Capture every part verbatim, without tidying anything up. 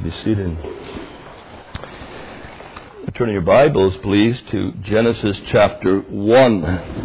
be seated. Turn your Bibles, please, to Genesis chapter one.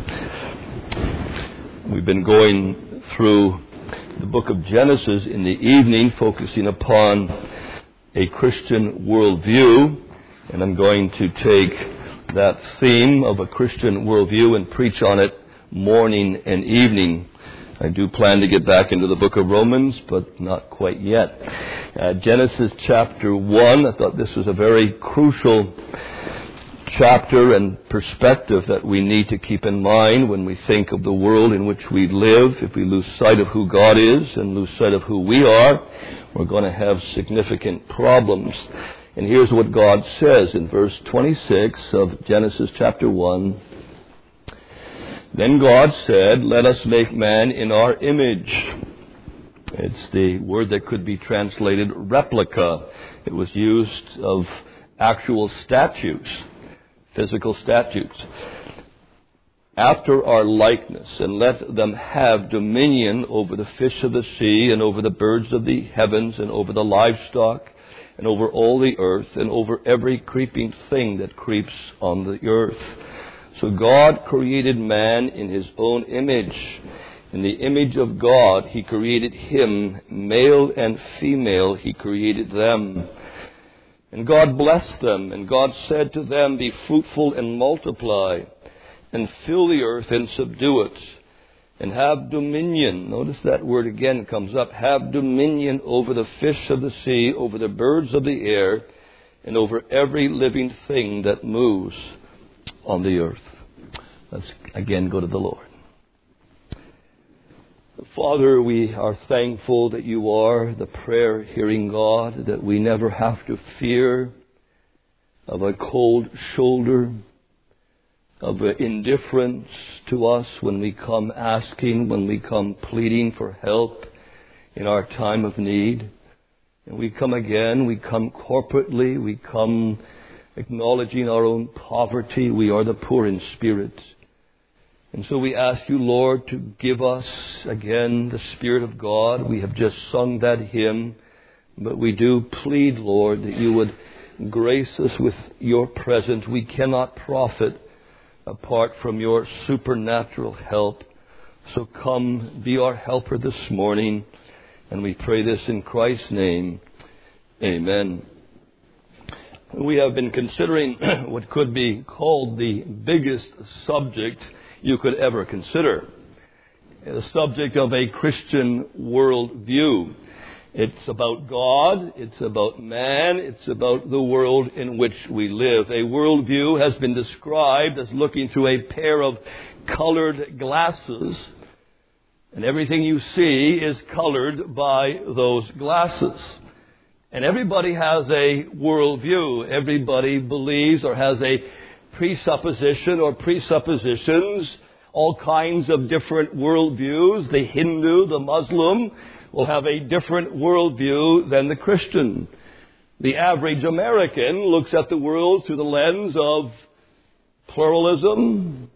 We've been going through the book of Genesis in the evening, focusing upon a Christian worldview, and I'm going to take that theme of a Christian worldview and preach on it morning and evening. I do plan to get back into the book of Romans, but not quite yet. Uh, Genesis chapter one, I thought this was a very crucial chapter and perspective that we need to keep in mind when we think of the world in which we live. If we lose sight of who God is and lose sight of who we are, we're going to have significant problems. And here's what God says in verse twenty-six of Genesis chapter one. Then God said, "Let us make man in our image." It's the word that could be translated replica. It was used of actual statues, physical statues. "After our likeness, and let them have dominion over the fish of the sea, and over the birds of the heavens, and over the livestock, and over all the earth, and over every creeping thing that creeps on the earth." So God created man in His own image. In the image of God, He created him. Male and female, He created them. And God blessed them, and God said to them, "Be fruitful and multiply, and fill the earth and subdue it, and have dominion." Notice that word again comes up. "Have dominion over the fish of the sea, over the birds of the air, and over every living thing that moves on the earth." Let's again go to the Lord. Father, we are thankful that You are the prayer-hearing God, that we never have to fear of a cold shoulder, of indifference to us when we come asking, when we come pleading for help in our time of need. And we come again, we come corporately, we come acknowledging our own poverty. We are the poor in spirit. And so we ask You, Lord, to give us again the Spirit of God. We have just sung that hymn, but we do plead, Lord, that You would grace us with Your presence. We cannot profit apart from Your supernatural help. So come, be our helper this morning, and we pray this in Christ's name. Amen. We have been considering what could be called the biggest subject you could ever consider, the subject of a Christian worldview. It's about God, it's about man, it's about the world in which we live. A worldview has been described as looking through a pair of colored glasses, and everything you see is colored by those glasses. And everybody has a worldview. Everybody believes or has a presupposition or presuppositions, all kinds of different worldviews. The Hindu, the Muslim will have a different worldview than the Christian. The average American looks at the world through the lens of pluralism,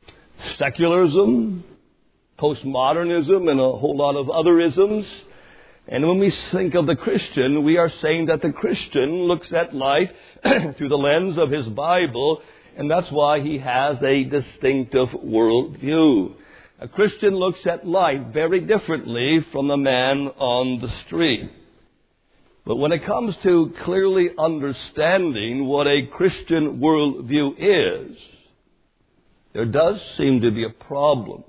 secularism, postmodernism, and a whole lot of other isms. And when we think of the Christian, we are saying that the Christian looks at life through the lens of his Bible, and that's why he has a distinctive worldview. A Christian looks at life very differently from the man on the street. But when it comes to clearly understanding what a Christian worldview is, there does seem to be a problem.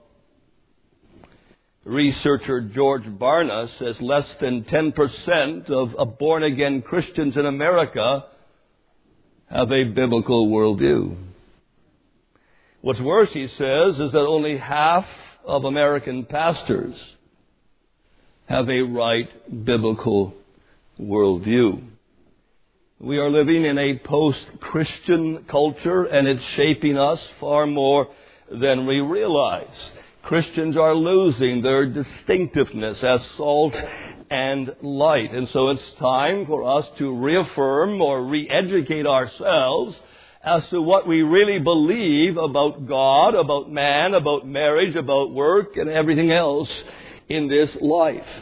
Researcher George Barna says less than ten percent of born-again Christians in America have a biblical worldview. What's worse, he says, is that only half of American pastors have a right biblical worldview. We are living in a post-Christian culture, and it's shaping us far more than we realize. Christians are losing their distinctiveness as salt and light. And so it's time for us to reaffirm or re-educate ourselves as to what we really believe about God, about man, about marriage, about work, and everything else in this life.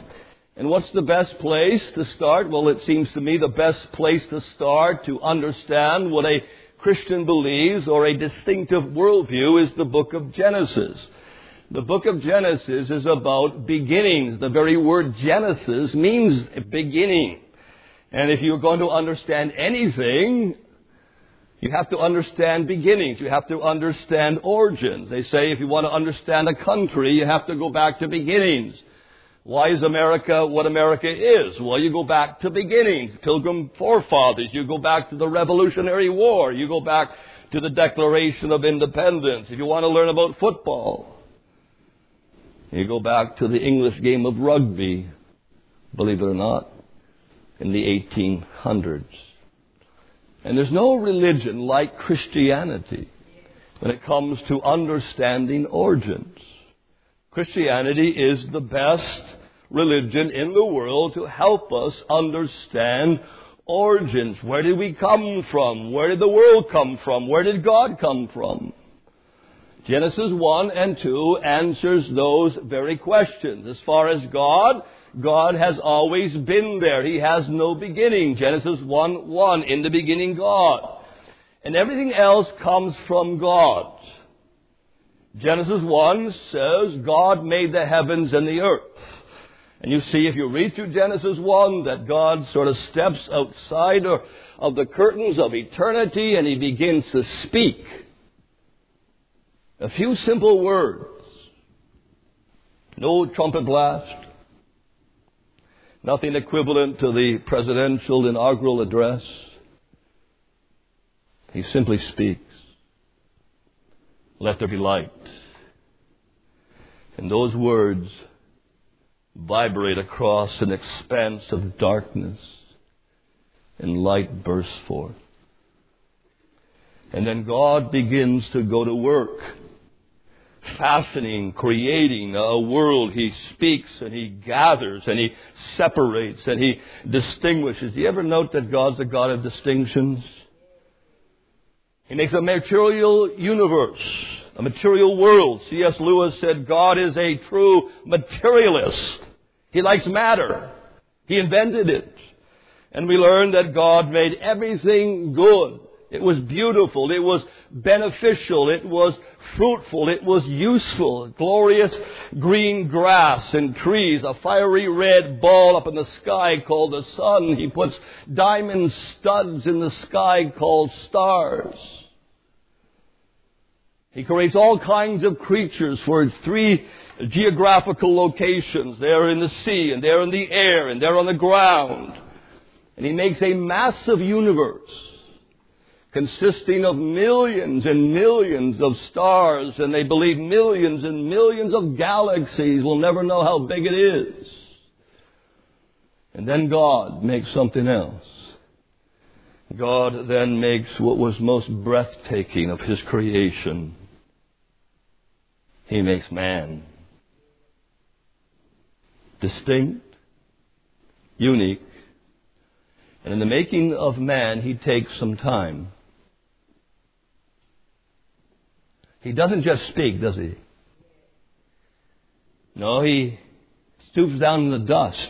And what's the best place to start? Well, it seems to me the best place to start to understand what a Christian believes or a distinctive worldview is the book of Genesis. The book of Genesis is about beginnings. The very word Genesis means beginning. And if you're going to understand anything, you have to understand beginnings. You have to understand origins. They say if you want to understand a country, you have to go back to beginnings. Why is America what America is? Well, you go back to beginnings, Pilgrim forefathers. You go back to the Revolutionary War. You go back to the Declaration of Independence. If you want to learn about football, you go back to the English game of rugby, believe it or not, in the eighteen hundreds. And there's no religion like Christianity when it comes to understanding origins. Christianity is the best religion in the world to help us understand origins. Where did we come from? Where did the world come from? Where did God come from? Genesis one and two answers those very questions. As far as God, God has always been there. He has no beginning. Genesis one one, in the beginning God. And everything else comes from God. Genesis one says God made the heavens and the earth. And you see, if you read through Genesis one, that God sort of steps outside of the curtains of eternity and He begins to speak. A few simple words. No trumpet blast. Nothing equivalent to the presidential inaugural address. He simply speaks. Let there be light. And those words vibrate across an expanse of darkness, and light bursts forth. And then God begins to go to work, fashioning, creating a world. He speaks and He gathers and He separates and He distinguishes. Do you ever note that God's a God of distinctions? He makes a material universe, a material world. C S Lewis said God is a true materialist. He likes matter. He invented it. And we learn that God made everything good. It was beautiful. It was beneficial. It was fruitful. It was useful. Glorious green grass and trees. A fiery red ball up in the sky called the sun. He puts diamond studs in the sky called stars. He creates all kinds of creatures for three geographical locations. They're in the sea, and they're in the air, and they're on the ground. And He makes a massive universe consisting of millions and millions of stars, and they believe millions and millions of galaxies. We'll never know how big it is. And then God makes something else. God then makes what was most breathtaking of His creation. He makes man. Distinct, unique. And in the making of man, He takes some time. He doesn't just speak, does He? No, He stoops down in the dust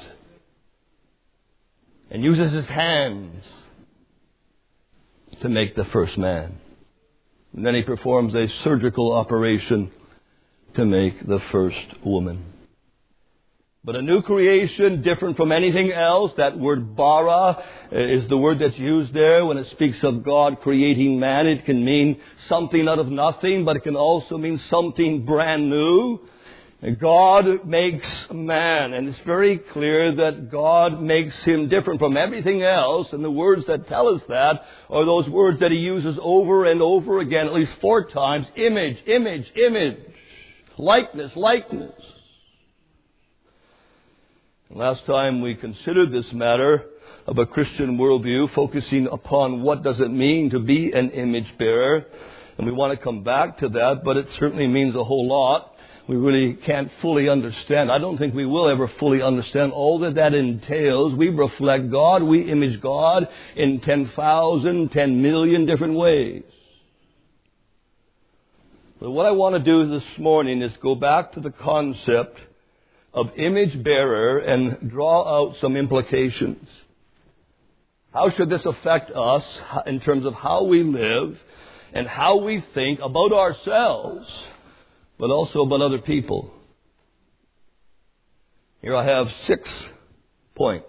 and uses His hands to make the first man. And then He performs a surgical operation to make the first woman. But a new creation, different from anything else. That word bara is the word that's used there when it speaks of God creating man. It can mean something out of nothing, but it can also mean something brand new. God makes man, and it's very clear that God makes him different from everything else, and the words that tell us that are those words that He uses over and over again, at least four times. Image, image, image. Likeness, likeness. Last time we considered this matter of a Christian worldview, focusing upon what does it mean to be an image bearer. And we want to come back to that, but it certainly means a whole lot. We really can't fully understand. I don't think we will ever fully understand all that that entails. We reflect God, we image God in ten thousand, ten million different ways. But what I want to do this morning is go back to the concept of image bearer and draw out some implications. How should this affect us in terms of how we live and how we think about ourselves, but also about other people? Here I have six points.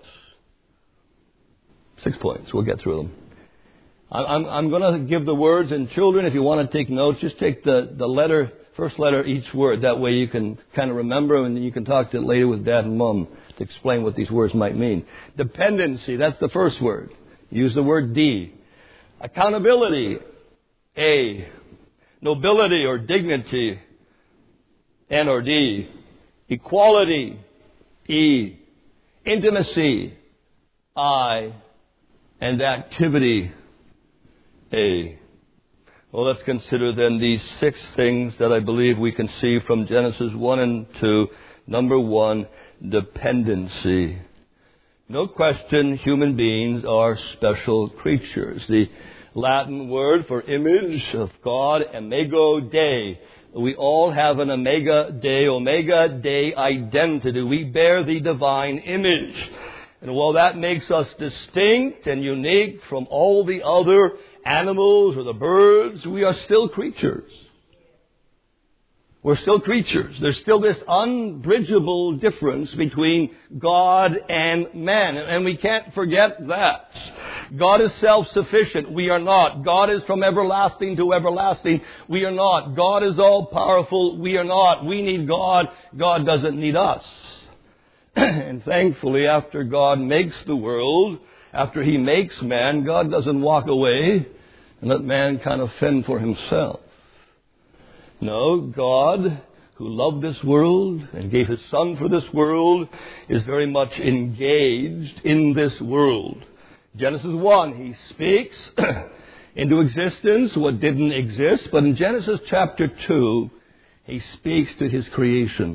Six points. We'll get through them. I'm, I'm going to give the words, and children, if you want to take notes, just take the, the letter, first letter each word. That way you can kind of remember them, and then you can talk to it later with Dad and Mom to explain what these words might mean. Dependency, that's the first word. Use the word D. Accountability, A. Nobility or dignity, N or D. Equality, E. Intimacy, I. And activity, A. Well, let's consider then these six things that I believe we can see from Genesis one and two. Number one, dependency. No question, human beings are special creatures. The Latin word for image of God, imago Dei. We all have an omega Dei, omega Dei identity. We bear the divine image. And while that makes us distinct and unique from all the other animals or the birds, we are still creatures. We're still creatures. There's still this unbridgeable difference between God and man. And we can't forget that. God is self-sufficient. We are not. God is from everlasting to everlasting. We are not. God is all-powerful. We are not. We need God. God doesn't need us. And thankfully, after God makes the world, after He makes man, God doesn't walk away and let man kind of fend for himself. No, God, who loved this world and gave His Son for this world, is very much engaged in this world. Genesis one, He speaks into existence what didn't exist, but in Genesis chapter two, He speaks to His creation.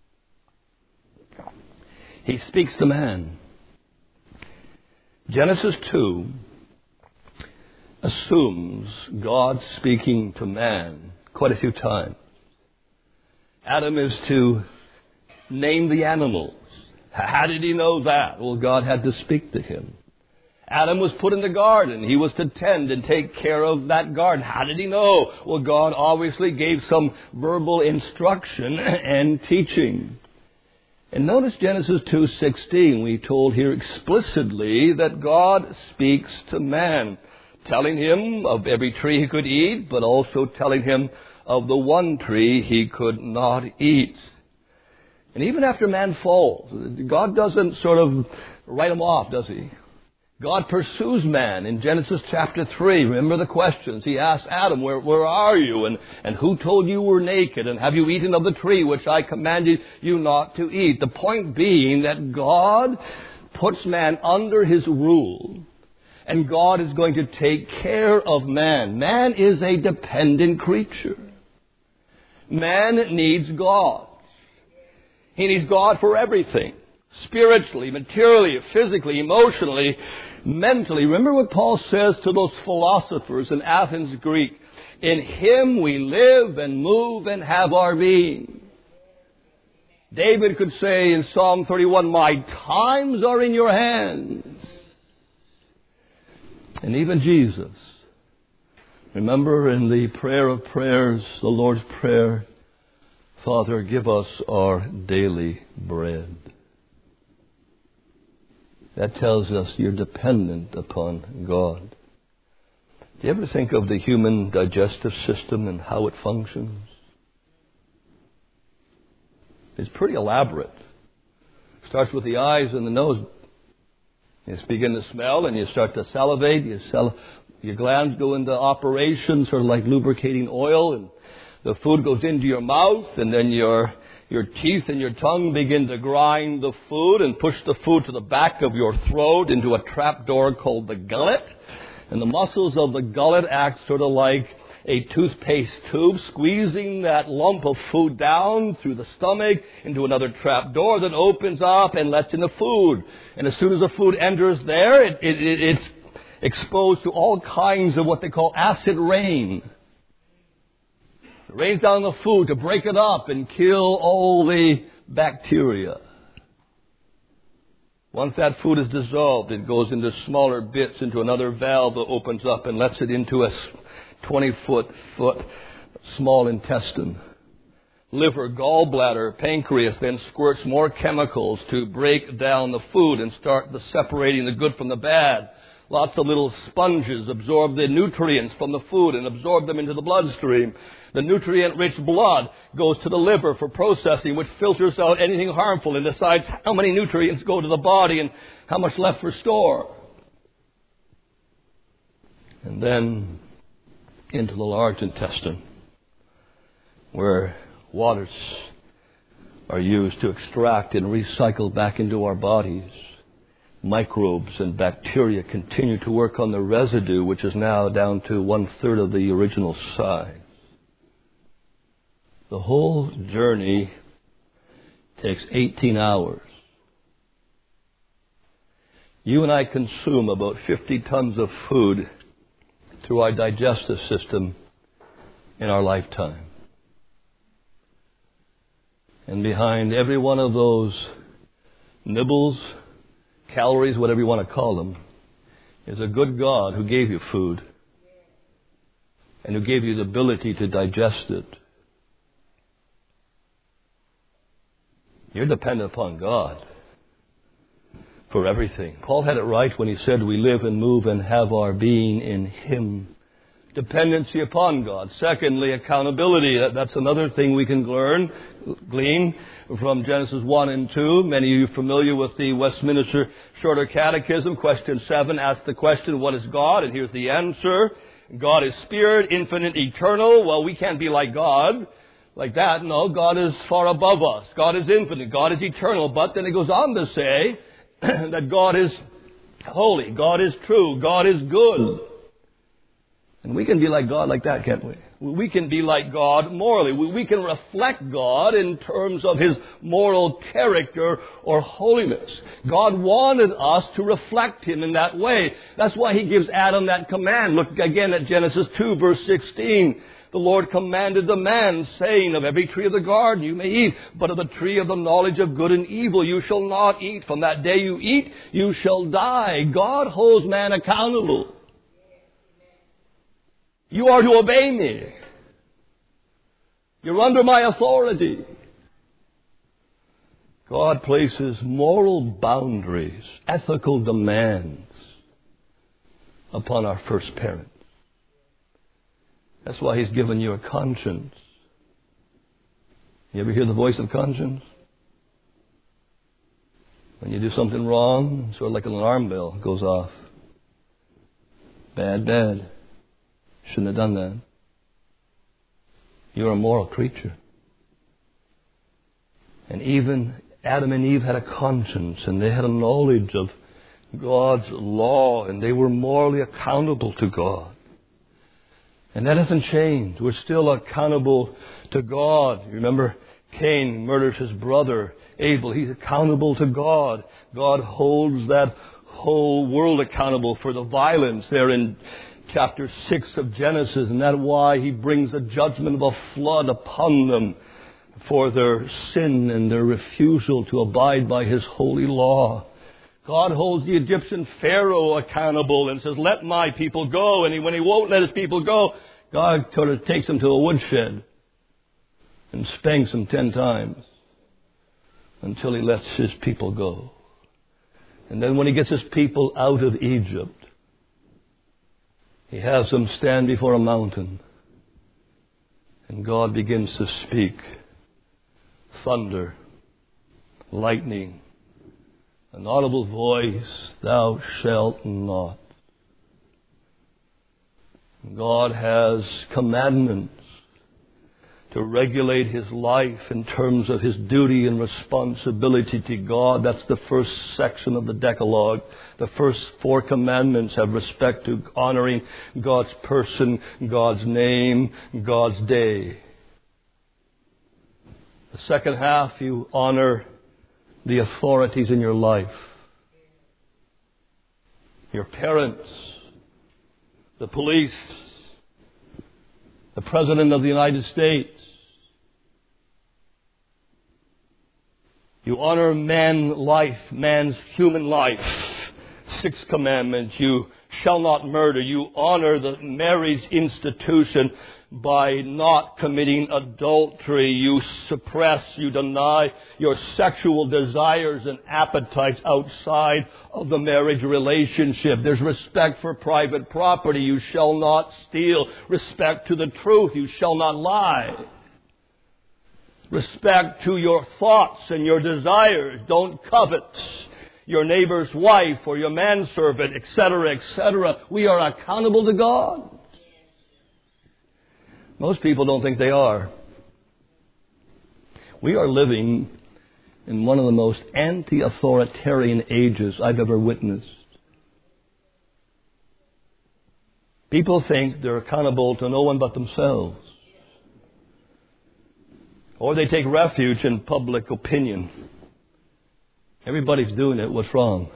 He speaks to man. Genesis two assumes God speaking to man quite a few times. Adam is to name the animals. How did he know that? Well, God had to speak to him. Adam was put in the garden. He was to tend and take care of that garden. How did he know? Well, God obviously gave some verbal instruction and teaching. And notice Genesis two sixteen, we told here explicitly that God speaks to man, telling him of every tree he could eat, but also telling him of the one tree he could not eat. And even after man falls, God doesn't sort of write him off, does He? God pursues man in Genesis chapter three. Remember the questions. He asked Adam, where, where are you? And, and who told you were naked? And have you eaten of the tree which I commanded you not to eat? The point being that God puts man under His rule. And God is going to take care of man. Man is a dependent creature. Man needs God. He needs God for everything. Spiritually, materially, physically, emotionally, mentally. Remember what Paul says to those philosophers in Athens, Greek. In Him we live and move and have our being. David could say in Psalm thirty-one, my times are in your hands. And even Jesus. Remember in the prayer of prayers, the Lord's Prayer, Father, give us our daily bread. That tells us you're dependent upon God. Do you ever think of the human digestive system and how it functions? It's pretty elaborate. It starts with the eyes and the nose. You begin to smell and you start to salivate. You sal- your glands go into operation, sort of like lubricating oil, and the food goes into your mouth, and then your Your teeth and your tongue begin to grind the food and push the food to the back of your throat into a trapdoor called the gullet. And the muscles of the gullet act sort of like a toothpaste tube, squeezing that lump of food down through the stomach into another trapdoor that opens up and lets in the food. And as soon as the food enters there, it, it, it, it's exposed to all kinds of what they call acid rain. It rains down the food to break it up and kill all the bacteria. Once that food is dissolved, it goes into smaller bits into another valve that opens up and lets it into a twenty-foot foot small intestine. Liver, gallbladder, pancreas then squirts more chemicals to break down the food and start the separating the good from the bad. Lots of little sponges absorb the nutrients from the food and absorb them into the bloodstream. The nutrient-rich blood goes to the liver for processing, which filters out anything harmful and decides how many nutrients go to the body and how much left for store. And then into the large intestine, where waters are used to extract and recycle back into our bodies. Microbes and bacteria continue to work on the residue, which is now down to one-third of the original size. The whole journey takes eighteen hours. You and I consume about fifty tons of food through our digestive system in our lifetime. And behind every one of those nibbles, calories, whatever you want to call them, is a good God who gave you food and who gave you the ability to digest it. You're dependent upon God for everything. Paul had it right when he said we live and move and have our being in Him. Dependency upon God. Secondly, accountability. That's another thing we can learn, glean from Genesis one and two. Many of you are familiar with the Westminster Shorter Catechism. Question seven asks the question, what is God? And here's the answer. God is spirit, infinite, eternal. Well, we can't be like God. Like that, no, God is far above us. God is infinite. God is eternal. But then it goes on to say that God is holy. God is true. God is good. And we can be like God like that, can't we? We can be like God morally. We can reflect God in terms of His moral character or holiness. God wanted us to reflect Him in that way. That's why He gives Adam that command. Look again at Genesis two, verse sixteen. The Lord commanded the man, saying, of every tree of the garden you may eat, but of the tree of the knowledge of good and evil you shall not eat. From that day you eat, you shall die. God holds man accountable. You are to obey me. You're under my authority. God places moral boundaries, ethical demands upon our first parents. That's why He's given you a conscience. You ever hear the voice of conscience? When you do something wrong, sort of like an alarm bell goes off. Bad, bad. Shouldn't have done that. You're a moral creature. And even Adam and Eve had a conscience, and they had a knowledge of God's law, and they were morally accountable to God. And that hasn't changed. We're still accountable to God. You remember Cain murders his brother Abel. He's accountable to God. God holds that whole world accountable for the violence there in chapter six of Genesis. And that's why He brings the judgment of a flood upon them for their sin and their refusal to abide by His holy law. God holds the Egyptian Pharaoh accountable and says, let my people go. And he, when he won't let his people go, God sort of takes him to a woodshed and spanks him ten times until He lets His people go. And then when He gets His people out of Egypt, He has them stand before a mountain. And God begins to speak. Thunder, lightning, an audible voice, thou shalt not. God has commandments to regulate his life in terms of his duty and responsibility to God. That's the first section of the Decalogue. The first four commandments have respect to honoring God's person, God's name, God's day. The second half, you honor the authorities in your life. Your parents, the police, the President of the United States, You honor man life, man's human life. Sixth commandment, you shall not murder. You honor the marriage institution by not committing adultery. You suppress, you deny your sexual desires and appetites outside of the marriage relationship. There's respect for private property. You shall not steal. Respect to the truth. You shall not lie. Respect to your thoughts and your desires. Don't covet your neighbor's wife or your manservant, et cetera, et cetera. We are accountable to God. Most people don't think they are. We are living in one of the most anti-authoritarian ages I've ever witnessed. People think they're accountable to no one but themselves. Or they take refuge in public opinion. Everybody's doing it. What's wrong?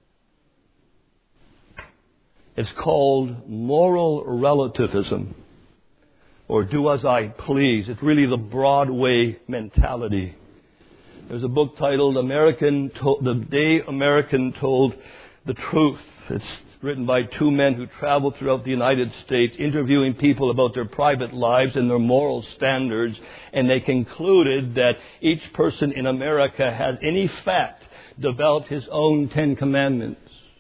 It's called moral relativism, or do as I please. It's really the Broadway mentality. There's a book titled American to- The Day American Told the Truth. It's written by two men who traveled throughout the United States interviewing people about their private lives and their moral standards, and they concluded that each person in America has, in effect, developed his own Ten Commandments.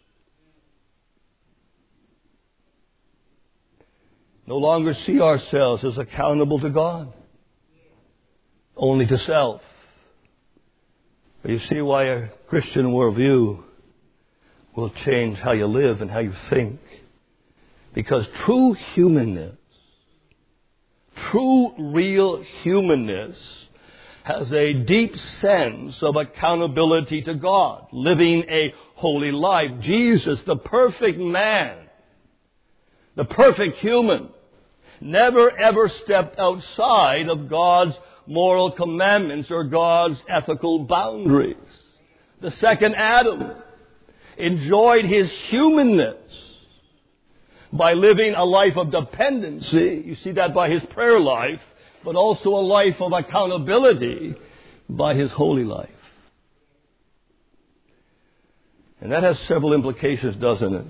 No longer see ourselves as accountable to God, only to self. But you see why a Christian worldview will change how you live and how you think. Because true humanness, true real humanness, has a deep sense of accountability to God, living a holy life. Jesus, the perfect man, the perfect human, never ever stepped outside of God's moral commandments or God's ethical boundaries. The second Adam enjoyed his humanness by living a life of dependency. You see that by his prayer life, but also a life of accountability by his holy life. And that has several implications, doesn't it?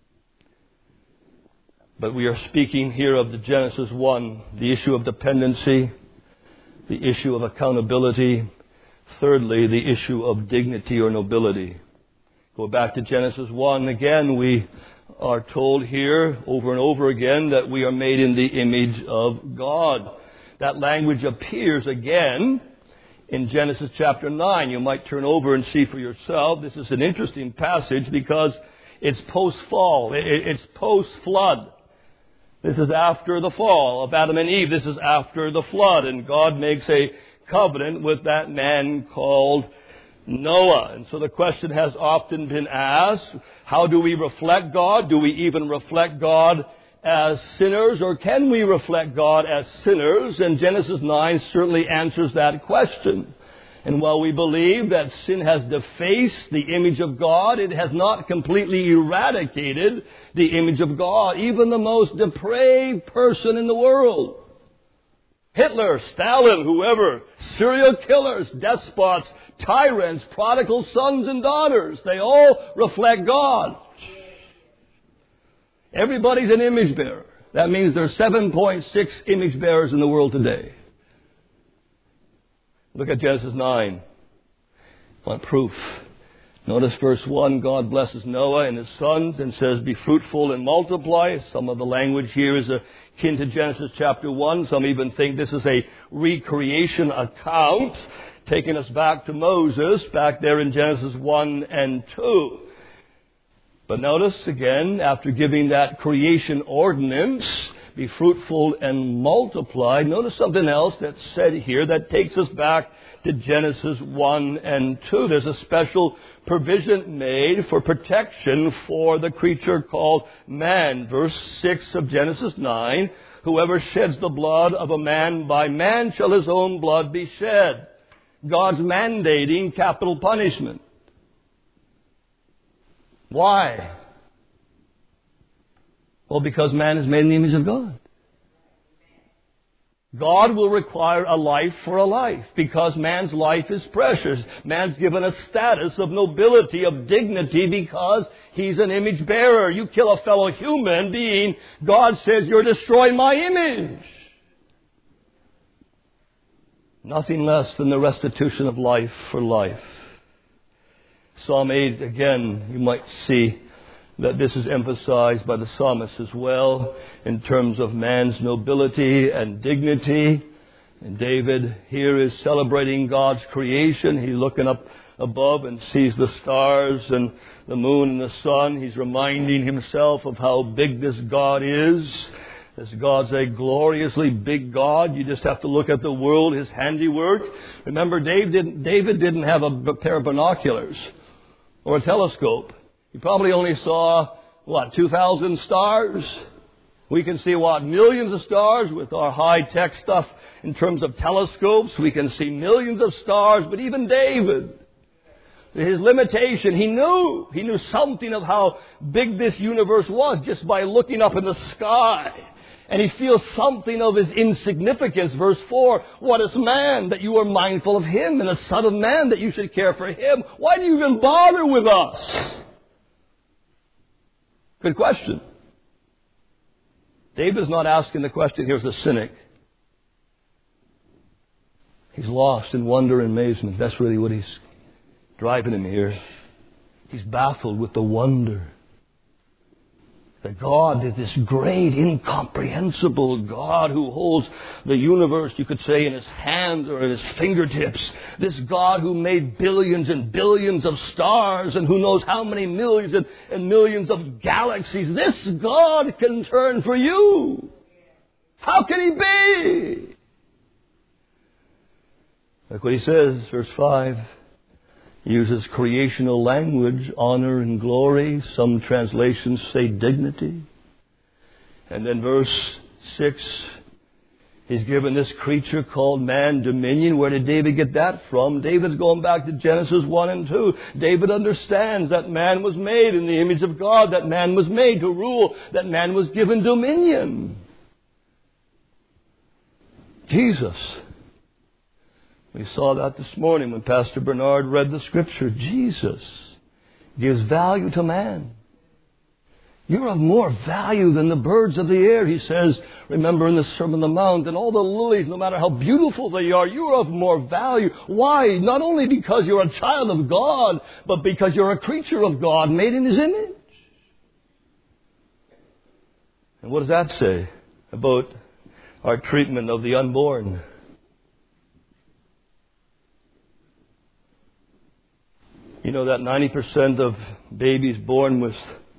But we are speaking here of the Genesis one, the issue of dependency, the issue of accountability, thirdly, the issue of dignity or nobility. Go back to Genesis one. Again, we are told here over and over again that we are made in the image of God. That language appears again in Genesis chapter nine. You might turn over and see for yourself. This is an interesting passage because it's post-fall. It's post-flood. This is after the fall of Adam and Eve. This is after the flood. And God makes a covenant with that man called Noah. And so the question has often been asked, how do we reflect God? Do we even reflect God as sinners, or can we reflect God as sinners? And Genesis nine certainly answers that question. And while we believe that sin has defaced the image of God, it has not completely eradicated the image of God. Even the most depraved person in the world, Hitler, Stalin, whoever, serial killers, despots, tyrants, prodigal sons and daughters, they all reflect God. Everybody's an image bearer. That means there's seven point six image bearers in the world today. Look at Genesis nine. Want proof? Notice verse one, God blesses Noah and his sons and says, be fruitful and multiply. Some of the language here is akin to Genesis chapter one. Some even think this is a recreation account, taking us back to Moses, back there in Genesis one and two. But notice again, after giving that creation ordinance, be fruitful and multiply, notice something else that's said here that takes us back to Genesis one and two. There's a special provision made for protection for the creature called man. Verse six of Genesis nine, whoever sheds the blood of a man, by man shall his own blood be shed. God's mandating capital punishment. Why? Well, because man is made in the image of God. God will require a life for a life because man's life is precious. Man's given a status of nobility, of dignity because he's an image bearer. You kill a fellow human being, God says you're destroying my image. Nothing less than the restitution of life for life. Psalm eight, again, you might see that this is emphasized by the psalmist as well in terms of man's nobility and dignity. And David here is celebrating God's creation. He's looking up above and sees the stars and the moon and the sun. He's reminding himself of how big this God is. This God's a gloriously big God. You just have to look at the world, His handiwork. Remember, David didn't, David didn't have a pair of binoculars or a telescope. He probably only saw, what, two thousand stars? We can see, what, millions of stars with our high-tech stuff in terms of telescopes. We can see millions of stars, but even David, his limitation, he knew. He knew something of how big this universe was just by looking up in the sky. And he feels something of his insignificance. Verse four, what is man that you are mindful of him, and the Son of Man that you should care for him? Why do you even bother with us? Good question. David's not asking the question here as a cynic. He's lost in wonder and amazement. That's really what he's driving him here. He's baffled with the wonder that God is this great, incomprehensible God who holds the universe, you could say, in His hands or in His fingertips. This God who made billions and billions of stars and who knows how many millions and, and millions of galaxies. This God can turn for you. How can He be? Look what he says, verse five. Uses creational language, honor and glory. Some translations say dignity. And then verse six, he's given this creature called man dominion. Where did David get that from? David's going back to Genesis one and two. David understands that man was made in the image of God, that man was made to rule, that man was given dominion. Jesus. We saw that this morning when Pastor Bernard read the Scripture. Jesus gives value to man. You're of more value than the birds of the air, he says, remember in the Sermon on the Mount, and all the lilies, no matter how beautiful they are, you're of more value. Why? Not only because you're a child of God, but because you're a creature of God made in His image. And what does that say about our treatment of the unborn? You know that ninety percent of babies born with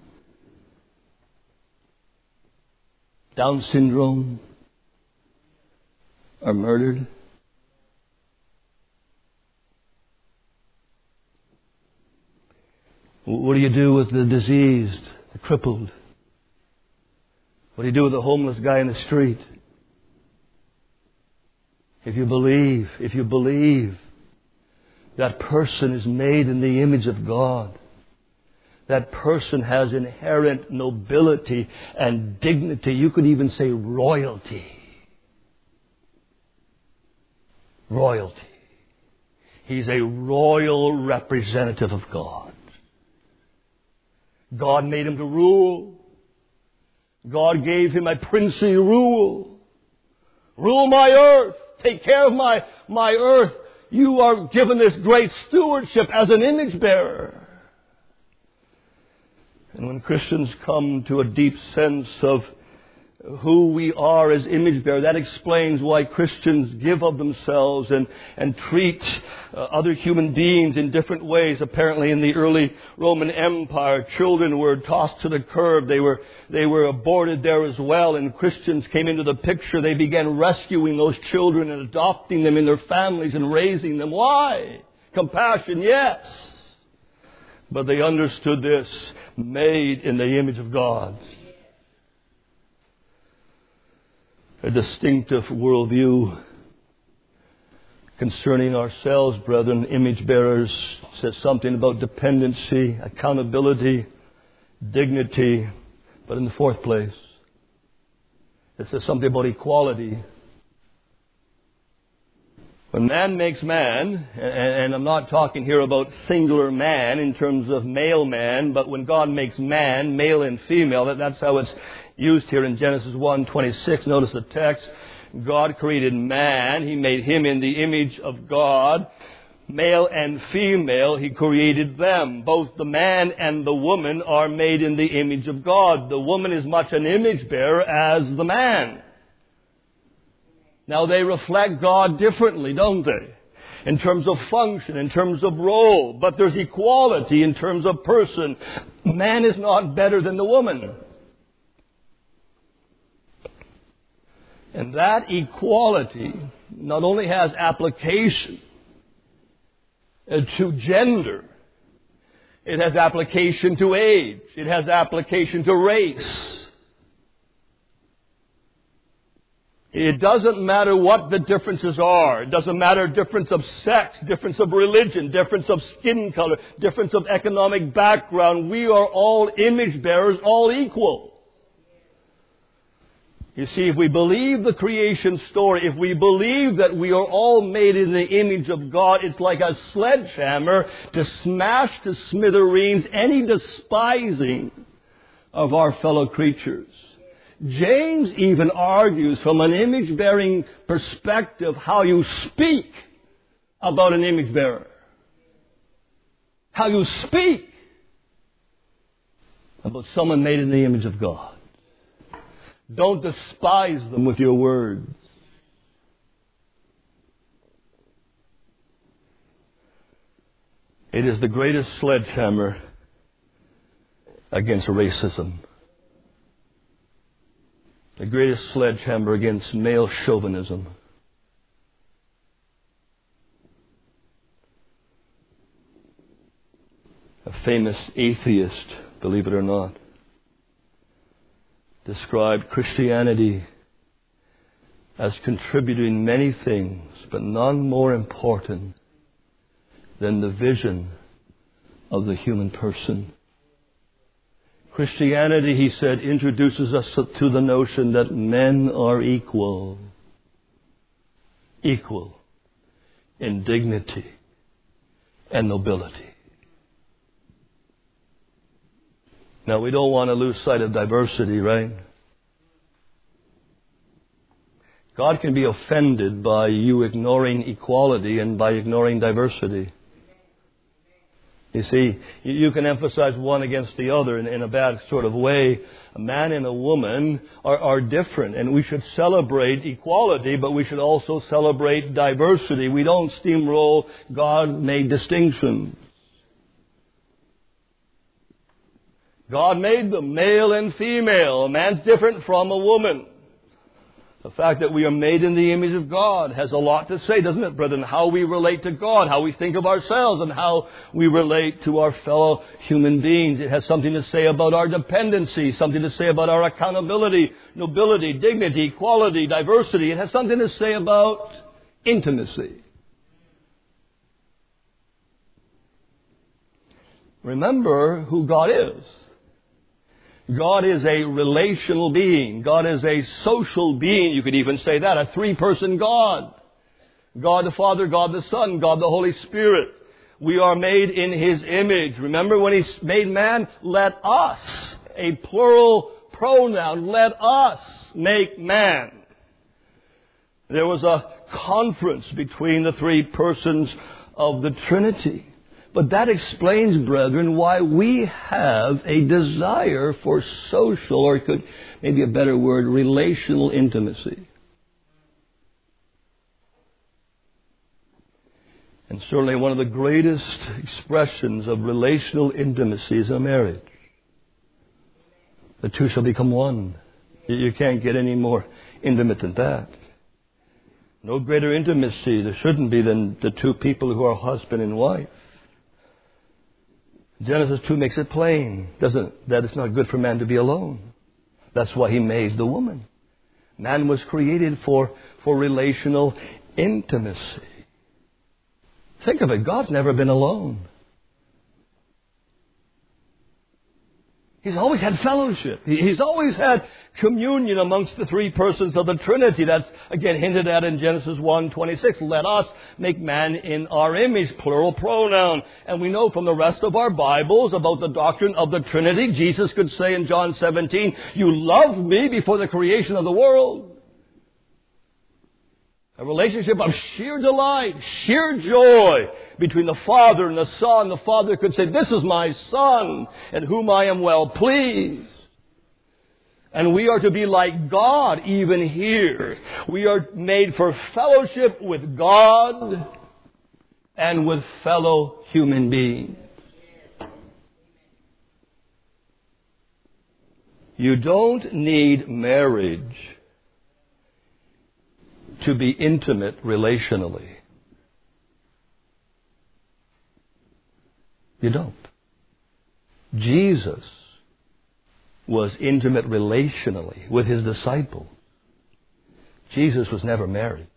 Down syndrome are murdered? What do you do with the diseased, the crippled? What do you do with the homeless guy in the street? If you believe, if you believe that person is made in the image of God, that person has inherent nobility and dignity. You could even say royalty. Royalty. He's a royal representative of God. God made him to rule. God gave him a princely rule. Rule my earth. Take care of my, my earth. You are given this great stewardship as an image bearer. And when Christians come to a deep sense of who we are as image bearers, that explains why Christians give of themselves and, and treat uh, other human beings in different ways. Apparently in the early Roman Empire, children were tossed to the curb. They were, they were aborted there as well. And Christians came into the picture. They began rescuing those children and adopting them in their families and raising them. Why? Compassion, yes. But they understood this, made in the image of God. A distinctive worldview concerning ourselves, brethren, image bearers, says something about dependency, accountability, dignity. But in the fourth place, it says something about equality. When man makes man, and I'm not talking here about singular man in terms of male man, but when God makes man, male and female, that's how it's used here in Genesis one twenty-six. Notice the text. God created man. He made him in the image of God. Male and female, He created them. Both the man and the woman are made in the image of God. The woman is much an image bearer as the man. Now, they reflect God differently, don't they? In terms of function, in terms of role. But there's equality in terms of person. Man is not better than the woman. And that equality not only has application to gender, it has application to age, it has application to race. It doesn't matter what the differences are. It doesn't matter difference of sex, difference of religion, difference of skin color, difference of economic background. We are all image bearers, all equal. You see, if we believe the creation story, if we believe that we are all made in the image of God, it's like a sledgehammer to smash to smithereens any despising of our fellow creatures. James even argues from an image-bearing perspective how you speak about an image bearer. How you speak about someone made in the image of God. Don't despise them with your words. It is the greatest sledgehammer against racism. The greatest sledgehammer against male chauvinism. A famous atheist, believe it or not, described Christianity as contributing many things, but none more important than the vision of the human person. Christianity, he said, introduces us to the notion that men are equal. Equal in dignity and nobility. Now, we don't want to lose sight of diversity, right? God can be offended by you ignoring equality and by ignoring diversity. You see, you can emphasize one against the other in, in a bad sort of way. A man and a woman are, are different, and we should celebrate equality, but we should also celebrate diversity. We don't steamroll God-made distinctions. God made them male and female. A man's different from a woman. The fact that we are made in the image of God has a lot to say, doesn't it, brethren? How we relate to God, how we think of ourselves, and how we relate to our fellow human beings. It has something to say about our dependency, something to say about our accountability, nobility, dignity, equality, diversity. It has something to say about intimacy. Remember who God is. God is a relational being. God is a social being. You could even say that. A three-person God. God the Father, God the Son, God the Holy Spirit. We are made in His image. Remember when He made man? Let us, a plural pronoun, let us make man. There was a conference between the three persons of the Trinity. But that explains, brethren, why we have a desire for social, or it could, maybe a better word, relational intimacy. And certainly one of the greatest expressions of relational intimacy is a marriage. The two shall become one. You can't get any more intimate than that. No greater intimacy there shouldn't be than the two people who are husband and wife. Genesis two makes it plain, doesn't it? That it's not good for man to be alone. That's why He made the woman. Man was created for, for relational intimacy. Think of it. God's never been alone. He's always had fellowship. He's always had communion amongst the three persons of the Trinity. That's, again, hinted at in Genesis one twenty-six. Let us make man in our image, plural pronoun. And we know from the rest of our Bibles about the doctrine of the Trinity. Jesus could say in John seventeen, you loved me before the creation of the world. A relationship of sheer delight, sheer joy between the Father and the Son. The Father could say, this is my Son, in whom I am well pleased. And we are to be like God even here. We are made for fellowship with God and with fellow human beings. You don't need marriage to be intimate relationally. You don't. Jesus was intimate relationally with his disciples. Jesus was never married.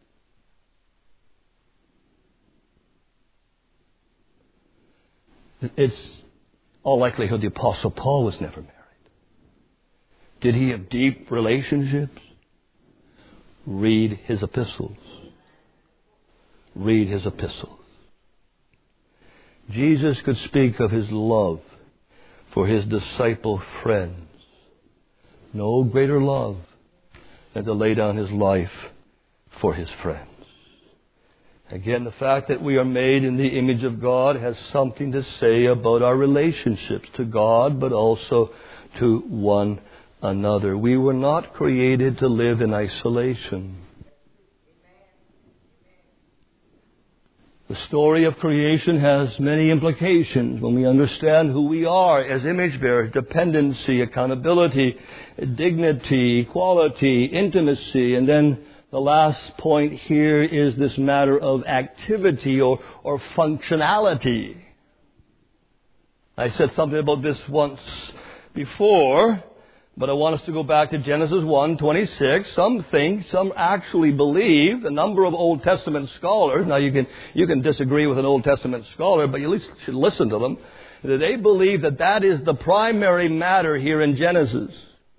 It's all likelihood the Apostle Paul was never married. Did he have deep relationships? Read his epistles. Read his epistles. Jesus could speak of his love for his disciple friends. No greater love than to lay down his life for his friends. Again, the fact that we are made in the image of God has something to say about our relationships to God, but also to one another. We were not created to live in isolation. The story of creation has many implications when we understand who we are as image bearers: dependency, accountability, dignity, equality, intimacy. And then the last point here is this matter of activity or, or functionality. I said something about this once before, but I want us to go back to Genesis one twenty-six. Some think, some actually believe, a number of Old Testament scholars, now you can, you can disagree with an Old Testament scholar, but you at least should listen to them, that they believe that that is the primary matter here in Genesis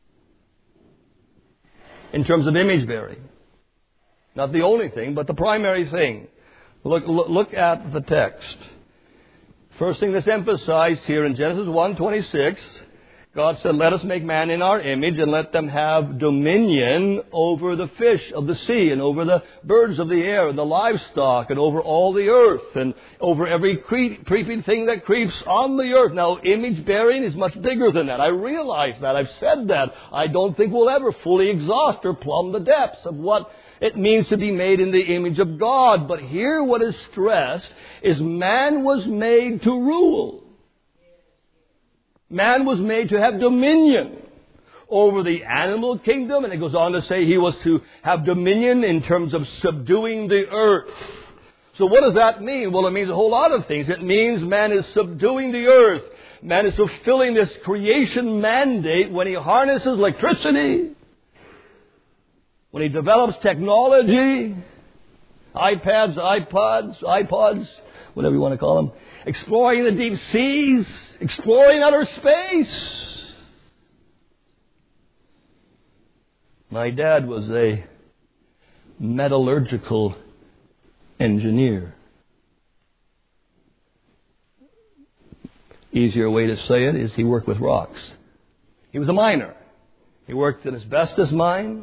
in terms of image bearing. Not the only thing, but the primary thing. Look, look, look at the text. First thing that's emphasized here in Genesis one twenty-six, God said, let us make man in our image and let them have dominion over the fish of the sea and over the birds of the air and the livestock and over all the earth and over every cre- creeping thing that creeps on the earth. Now, image bearing is much bigger than that. I realize that. I've said that. I don't think we'll ever fully exhaust or plumb the depths of what it means to be made in the image of God. But here what is stressed is man was made to rule. Man was made to have dominion over the animal kingdom, and it goes on to say he was to have dominion in terms of subduing the earth. So what does that mean? Well, it means a whole lot of things. It means man is subduing the earth. Man is fulfilling this creation mandate when he harnesses electricity, when he develops technology, iPads, iPods, iPods, whatever you want to call them, exploring the deep seas, exploring outer space. My dad was a metallurgical engineer. Easier way to say it is he worked with rocks. He was a miner. He worked in asbestos mine,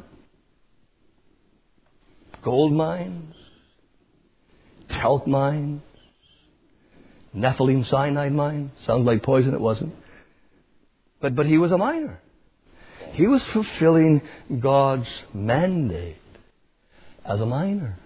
gold mines, talc mines, Nephilim cyanide mine. Sounds like poison, it wasn't. But, but he was a miner. He was fulfilling God's mandate as a miner,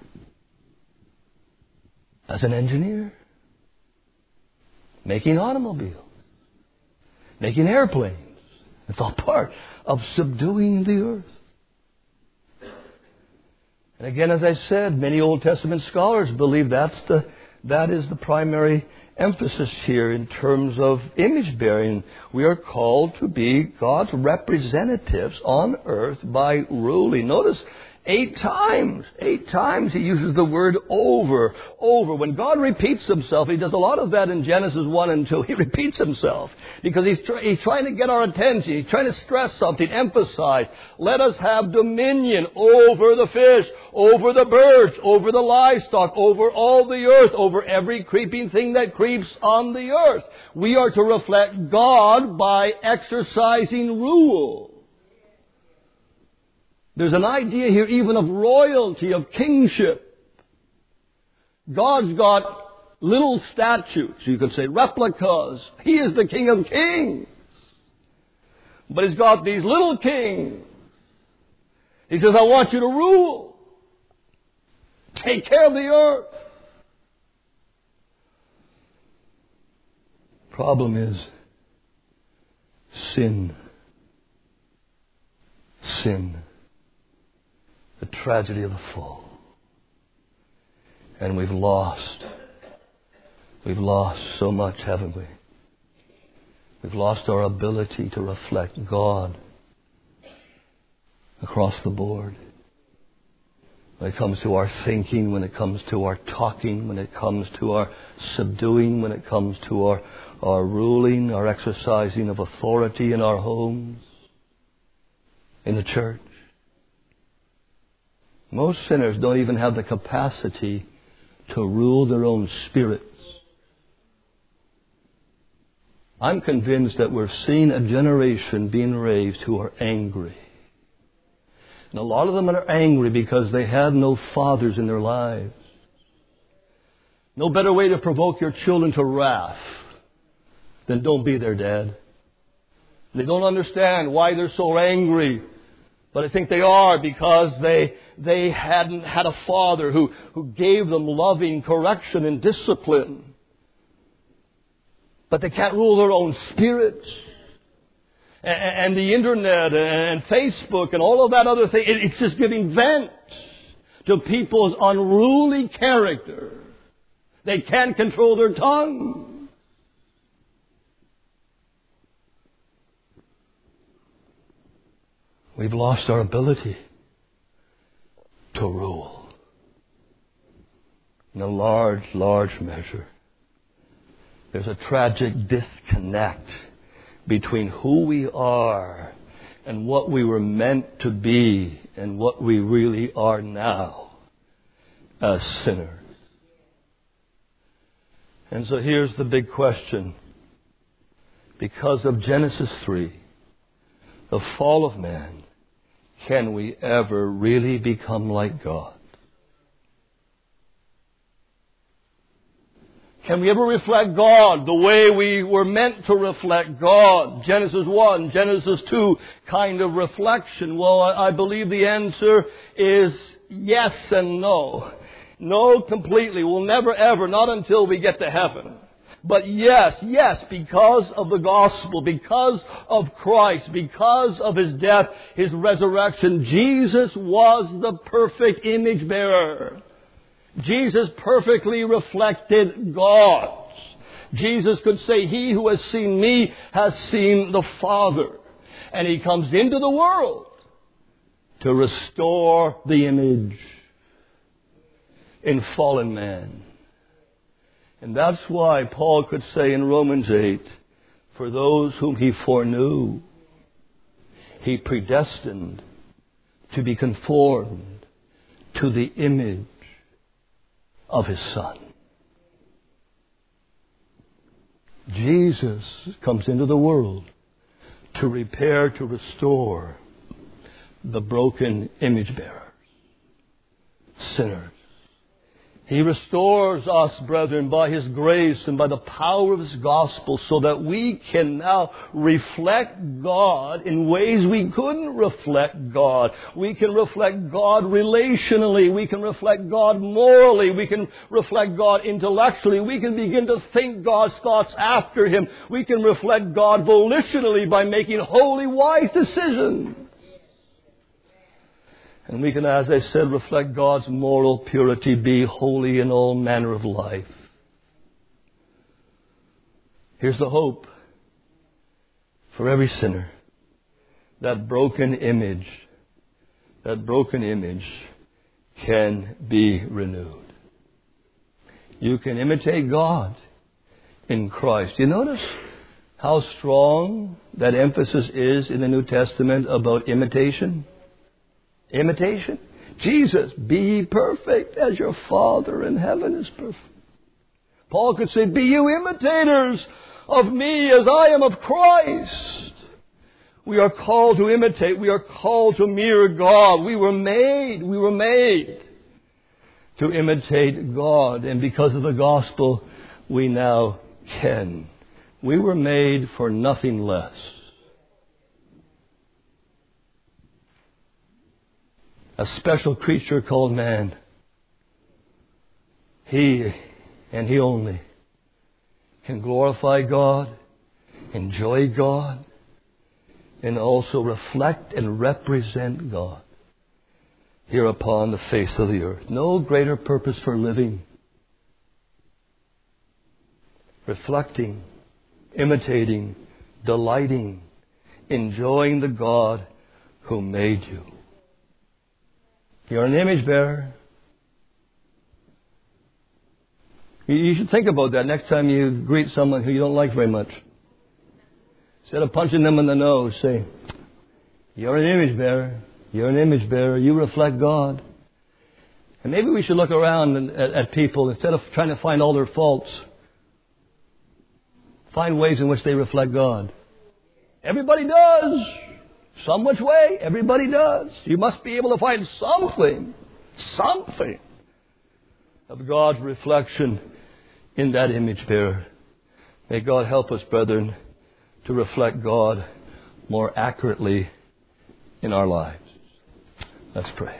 as an engineer, making automobiles, making airplanes. It's all part of subduing the earth. And again, as I said, many Old Testament scholars believe that's the, that is the primary emphasis here in terms of image bearing. We are called to be God's representatives on earth by ruling. Notice Eight times. Eight times he uses the word over, over. When God repeats himself, he does a lot of that in Genesis one and two. He repeats himself because he's, try, he's trying to get our attention. He's trying to stress something, emphasize. Let us have dominion over the fish, over the birds, over the livestock, over all the earth, over every creeping thing that creeps on the earth. We are to reflect God by exercising rule. There's an idea here even of royalty, of kingship. God's got little statues, you could say replicas. He is the King of Kings. But he's got these little kings. He says, I want you to rule. Take care of the earth. Problem is sin. Sin. The tragedy of the fall. And we've lost. We've lost so much, haven't we? We've lost our ability to reflect God across the board. When it comes to our thinking, when it comes to our talking, when it comes to our subduing, when it comes to our, our ruling, our exercising of authority in our homes, in the church. Most sinners don't even have the capacity to rule their own spirits. I'm convinced that we're seeing a generation being raised who are angry. And a lot of them are angry because they had no fathers in their lives. No better way to provoke your children to wrath than don't be their dad. They don't understand why they're so angry. But I think they are because they they hadn't had a father who, who gave them loving correction and discipline. But they can't rule their own spirits. And, and the internet and Facebook and all of that other thing, it, it's just giving vent to people's unruly character. They can't control their tongue. We've lost our ability to rule in a large, large measure. There's a tragic disconnect between who we are and what we were meant to be and what we really are now as sinners. And so here's the big question. Because of Genesis three, the fall of man, can we ever really become like God? Can we ever reflect God the way we were meant to reflect God? Genesis one, Genesis two kind of reflection. Well, I believe the answer is yes and no. No, completely. We'll never ever, not until we get to heaven. But yes, yes, because of the gospel, because of Christ, because of His death, His resurrection, Jesus was the perfect image bearer. Jesus perfectly reflected God. Jesus could say, "He who has seen me has seen the Father." And He comes into the world to restore the image in fallen man. And that's why Paul could say in Romans eight, for those whom He foreknew, He predestined to be conformed to the image of His Son. Jesus comes into the world to repair, to restore the broken image bearers, sinners. He restores us, brethren, by His grace and by the power of His gospel so that we can now reflect God in ways we couldn't reflect God. We can reflect God relationally. We can reflect God morally. We can reflect God intellectually. We can begin to think God's thoughts after Him. We can reflect God volitionally by making holy, wise decisions. And we can, as I said, reflect God's moral purity, be holy in all manner of life. Here's the hope for every sinner. That broken image that broken image can be renewed. You can imitate God in Christ. You notice how strong that emphasis is in the New Testament about imitation? Imitation. Jesus, be perfect as your Father in heaven is perfect. Paul could say, be you imitators of me as I am of Christ. We are called to imitate. We are called to mirror God. We were made, we were made to imitate God. And because of the gospel, we now can. We were made for nothing less. A special creature called man. He and He only can glorify God, enjoy God, and also reflect and represent God here upon the face of the earth. No greater purpose for living. Reflecting, imitating, delighting, enjoying the God who made you. You're an image bearer. You should think about that next time you greet someone who you don't like very much. Instead of punching them in the nose, say, you're an image bearer. You're an image bearer. You reflect God. And maybe we should look around at, at people instead of trying to find all their faults. Find ways in which they reflect God. Everybody does. Some which way, everybody does. You must be able to find something, something of God's reflection in that image bearer. May God help us, brethren, to reflect God more accurately in our lives. Let's pray.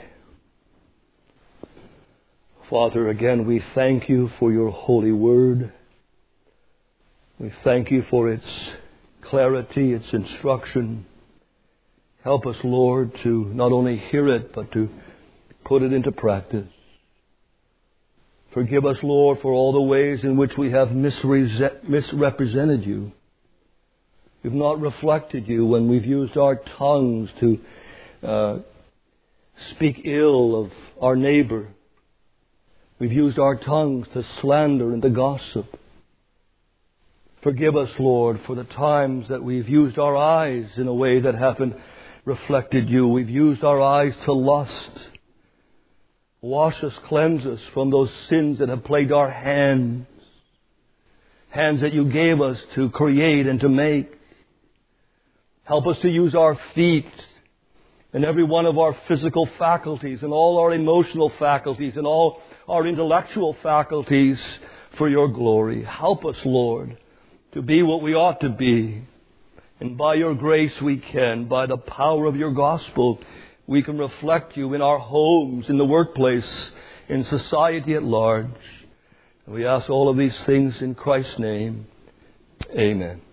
Father, again, we thank you for your holy word. We thank you for its clarity, its instruction. Help us, Lord, to not only hear it, but to put it into practice. Forgive us, Lord, for all the ways in which we have misre- misrepresented you. We've not reflected you when we've used our tongues to uh, speak ill of our neighbor. We've used our tongues to slander and to gossip. Forgive us, Lord, for the times that we've used our eyes in a way that haven't reflected you. We've used our eyes to lust. Wash us, cleanse us from those sins that have plagued our hands. Hands that you gave us to create and to make. Help us to use our feet and every one of our physical faculties and all our emotional faculties and all our intellectual faculties for your glory. Help us, Lord, to be what we ought to be. And by your grace we can, by the power of your gospel, we can reflect you in our homes, in the workplace, in society at large. And we ask all of these things in Christ's name. Amen.